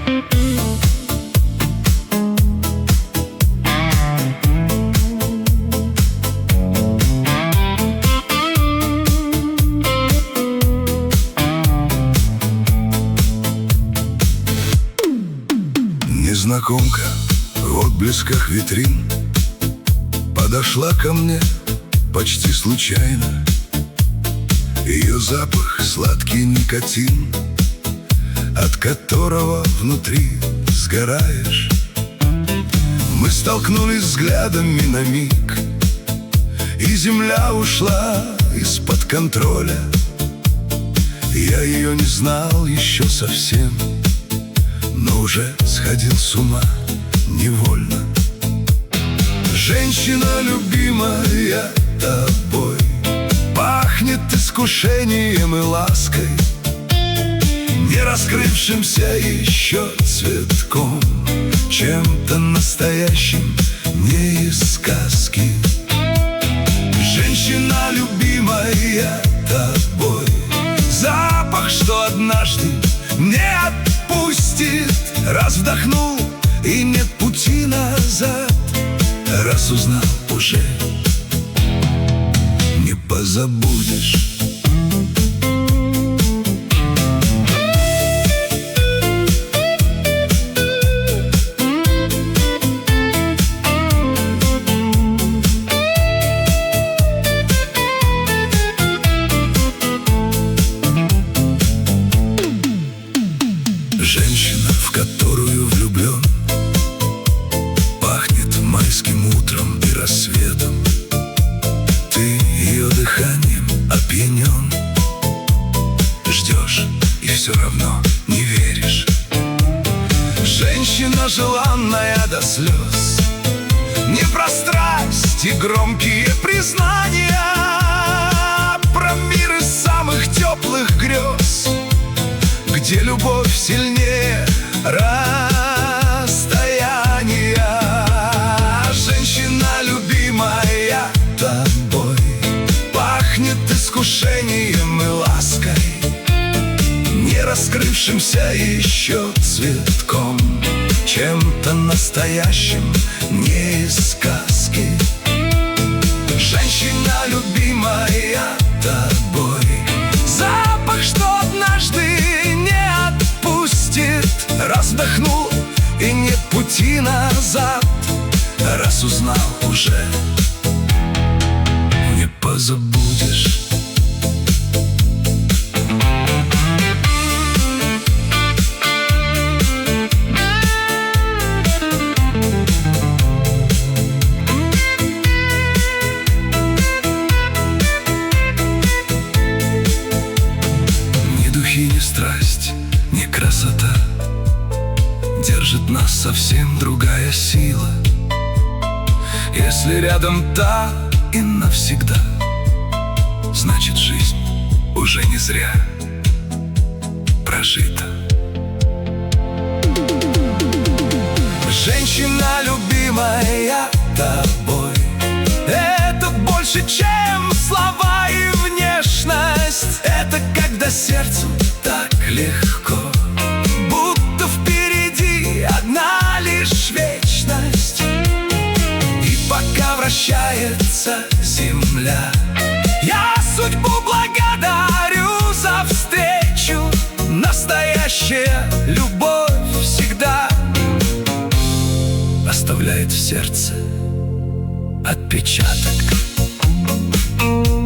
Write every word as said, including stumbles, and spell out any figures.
Незнакомка в отблесках витрин подошла ко мне почти случайно. Ее запах — сладкий никотин, от которого внутри сгораешь. Мы столкнулись взглядами на миг, и земля ушла из-под контроля. Я ее не знал еще совсем, но уже сходил с ума невольно. Женщина любимая тобой, пахнет искушением и лаской, не раскрывшимся еще цветком, чем-то настоящим, не из сказки. Женщина любимая тобой, запах, что однажды не отпустит. Раз вдохнул, и нет пути назад. Раз узнал, уже не позабудешь. Женщина, в которую влюблен, пахнет майским утром и рассветом. Ты ее дыханием опьянен, ждешь и все равно не веришь. Женщина желанная до слез, не про страсть и громкие признания, про мир из самых теплых грез, где любовь сильнее расстояния. Женщина любимая тобой, пахнет искушением и лаской, не раскрывшимся еще цветком, чем-то настоящим, не из сказки. Женщина любимая тобой, запах, что однажды не отпустит. Раз вдохнул, и нет пути назад. Раз узнал, уже не позабудешь. Ни духи, ни страсть, ни красота, держит нас совсем другая сила. Если рядом та и навсегда, значит, жизнь уже не зря прожита. Женщина любимая тобой, это больше, чем слова и внешность. Это когда сердцу так легко, будто впереди одна лишь вечность. И пока вращается земля, я судьбу благодарю за встречу. Настоящая любовь всегда оставляет в сердце отпечаток.